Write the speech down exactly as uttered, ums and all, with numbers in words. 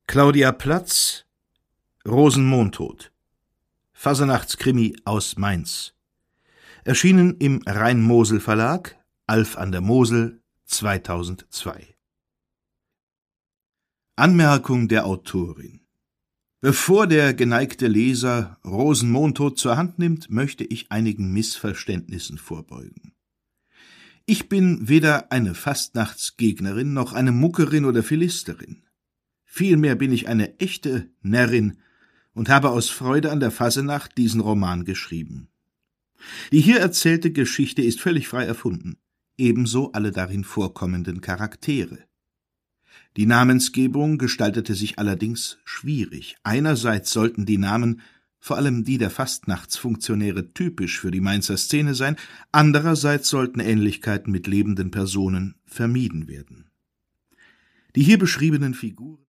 Claudia Platz, Rosenmontod. Fasernachts-Krimi aus Mainz. Erschienen im Rhein-Mosel-Verlag, Alf an der Mosel, zweitausendzwei. Anmerkung der Autorin: Bevor der geneigte Leser Rosenmontod zur Hand nimmt, möchte ich einigen Missverständnissen vorbeugen. Ich bin weder eine Fastnachtsgegnerin noch eine Muckerin oder Philisterin. Vielmehr bin ich eine echte Närrin und habe aus Freude an der Fasenacht diesen Roman geschrieben. Die hier erzählte Geschichte ist völlig frei erfunden, ebenso alle darin vorkommenden Charaktere. Die Namensgebung gestaltete sich allerdings schwierig. Einerseits sollten die Namen, vor allem die der Fastnachtsfunktionäre, typisch für die Mainzer Szene sein, andererseits sollten Ähnlichkeiten mit lebenden Personen vermieden werden. Die hier beschriebenen Figuren